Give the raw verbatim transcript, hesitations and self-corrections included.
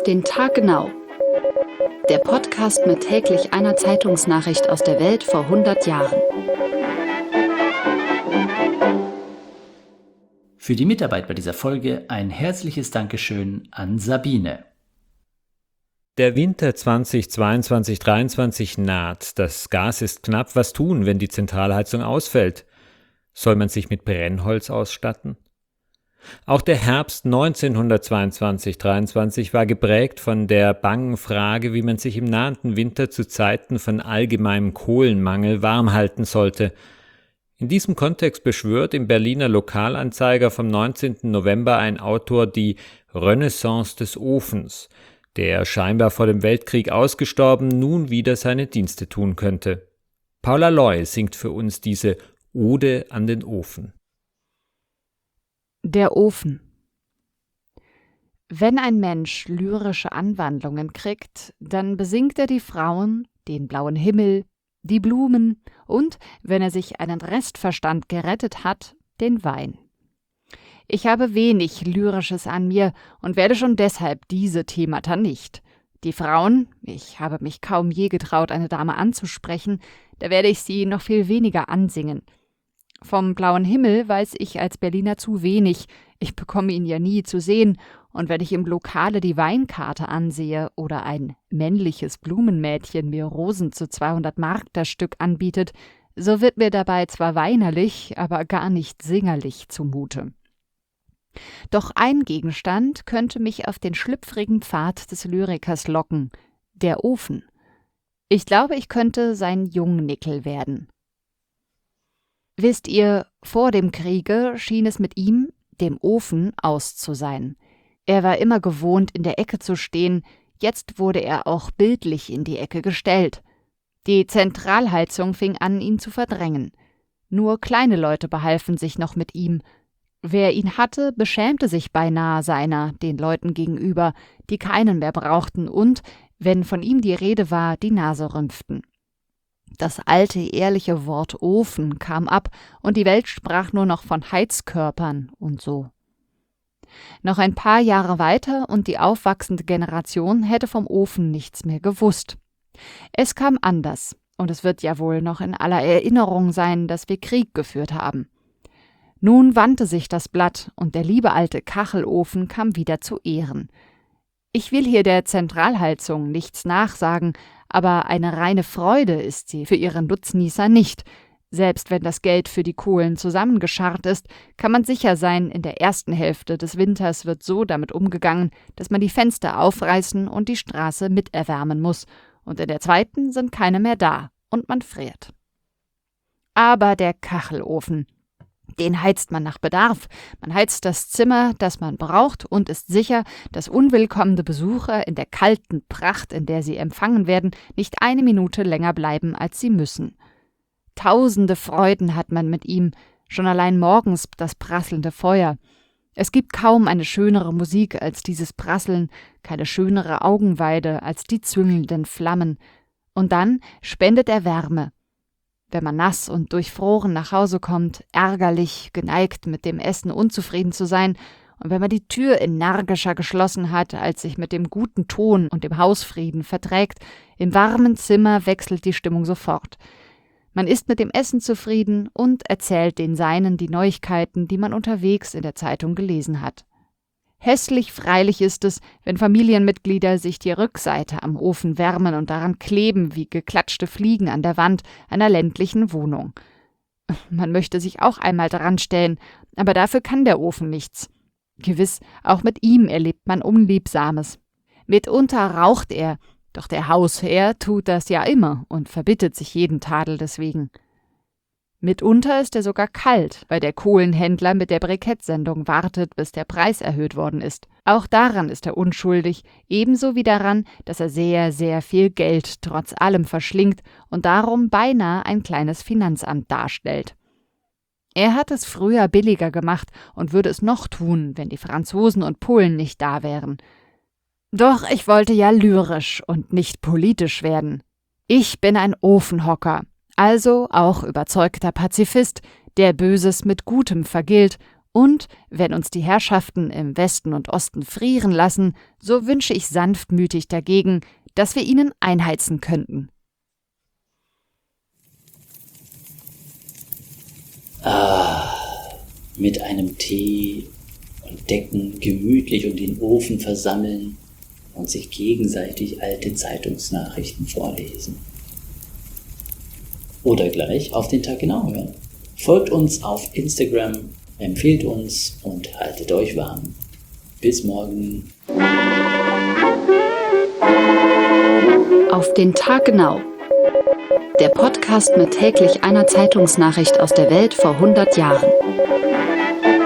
den Tag genau. Der Podcast mit täglich einer Zeitungsnachricht aus der Welt vor hundert Jahren. Für die Mitarbeit bei dieser Folge ein herzliches Dankeschön an Sabine. Der Winter zweitausendzweiundzwanzig dreiundzwanzig naht. Das Gas ist knapp. Was tun, wenn die Zentralheizung ausfällt? Soll man sich mit Brennholz ausstatten? Auch der Herbst neunzehnhundertzweiundzwanzig dreiundzwanzig war geprägt von der bangen Frage, wie man sich im nahenden Winter zu Zeiten von allgemeinem Kohlenmangel warm halten sollte. In diesem Kontext beschwört im Berliner Lokalanzeiger vom neunzehnten November ein Autor die Renaissance des Ofens, der scheinbar vor dem Weltkrieg ausgestorben nun wieder seine Dienste tun könnte. Paula Loy singt für uns diese Ode an den Ofen. Der Ofen. Wenn ein Mensch lyrische Anwandlungen kriegt, dann besingt er die Frauen, den blauen Himmel, die Blumen und, wenn er sich einen Restverstand gerettet hat, den Wein. Ich habe wenig Lyrisches an mir und werde schon deshalb diese Themata nicht. Die Frauen, ich habe mich kaum je getraut, eine Dame anzusprechen, da werde ich sie noch viel weniger ansingen. Vom blauen Himmel weiß ich als Berliner zu wenig, ich bekomme ihn ja nie zu sehen, und wenn ich im Lokale die Weinkarte ansehe oder ein männliches Blumenmädchen mir Rosen zu zweihundert Mark das Stück anbietet, so wird mir dabei zwar weinerlich, aber gar nicht singerlich zumute. Doch ein Gegenstand könnte mich auf den schlüpfrigen Pfad des Lyrikers locken, der Ofen. Ich glaube, ich könnte sein Jungnickel werden. Wisst ihr, vor dem Kriege schien es mit ihm, dem Ofen, aus zu sein. Er war immer gewohnt, in der Ecke zu stehen, jetzt wurde er auch bildlich in die Ecke gestellt. Die Zentralheizung fing an, ihn zu verdrängen. Nur kleine Leute behalfen sich noch mit ihm. Wer ihn hatte, beschämte sich beinahe seiner, den Leuten gegenüber, die keinen mehr brauchten und, wenn von ihm die Rede war, die Nase rümpften. Das alte, ehrliche Wort Ofen kam ab, und die Welt sprach nur noch von Heizkörpern und so. Noch ein paar Jahre weiter und die aufwachsende Generation hätte vom Ofen nichts mehr gewusst. Es kam anders, und es wird ja wohl noch in aller Erinnerung sein, dass wir Krieg geführt haben. Nun wandte sich das Blatt, und der liebe alte Kachelofen kam wieder zu Ehren. Ich will hier der Zentralheizung nichts nachsagen, aber eine reine Freude ist sie für ihren Nutznießer nicht. Selbst wenn das Geld für die Kohlen zusammengescharrt ist, kann man sicher sein, in der ersten Hälfte des Winters wird so damit umgegangen, dass man die Fenster aufreißen und die Straße miterwärmen muss, und in der zweiten sind keine mehr da und man friert. Aber der Kachelofen, den heizt man nach Bedarf. Man heizt das Zimmer, das man braucht, und ist sicher, dass unwillkommene Besucher in der kalten Pracht, in der sie empfangen werden, nicht eine Minute länger bleiben, als sie müssen. Tausende Freuden hat man mit ihm, schon allein morgens das prasselnde Feuer. Es gibt kaum eine schönere Musik als dieses Prasseln, keine schönere Augenweide als die züngelnden Flammen. Und dann spendet er Wärme. Wenn man nass und durchfroren nach Hause kommt, ärgerlich, geneigt, mit dem Essen unzufrieden zu sein, und wenn man die Tür energischer geschlossen hat, als sich mit dem guten Ton und dem Hausfrieden verträgt, im warmen Zimmer wechselt die Stimmung sofort. Man ist mit dem Essen zufrieden und erzählt den Seinen die Neuigkeiten, die man unterwegs in der Zeitung gelesen hat. Hässlich freilich ist es, wenn Familienmitglieder sich die Rückseite am Ofen wärmen und daran kleben wie geklatschte Fliegen an der Wand einer ländlichen Wohnung. Man möchte sich auch einmal daran stellen, aber dafür kann der Ofen nichts. Gewiss, auch mit ihm erlebt man Unliebsames. Mitunter raucht er, doch der Hausherr tut das ja immer und verbittet sich jeden Tadel deswegen. Mitunter ist er sogar kalt, weil der Kohlenhändler mit der Brikettsendung wartet, bis der Preis erhöht worden ist. Auch daran ist er unschuldig, ebenso wie daran, dass er sehr, sehr viel Geld trotz allem verschlingt und darum beinahe ein kleines Finanzamt darstellt. Er hat es früher billiger gemacht und würde es noch tun, wenn die Franzosen und Polen nicht da wären. Doch ich wollte ja lyrisch und nicht politisch werden. Ich bin ein Ofenhocker, also auch überzeugter Pazifist, der Böses mit Gutem vergilt Und wenn uns die Herrschaften im Westen und Osten frieren lassen, so wünsche ich sanftmütig dagegen, dass wir ihnen einheizen könnten. Ah, mit einem Tee und Decken gemütlich um den Ofen versammeln und sich gegenseitig alte Zeitungsnachrichten vorlesen. Oder gleich auf den Tag genau hören. Folgt uns auf Instagram, empfehlt uns und haltet euch warm. Bis morgen. Auf den Tag genau. Der Podcast mit täglich einer Zeitungsnachricht aus der Welt vor hundert Jahren.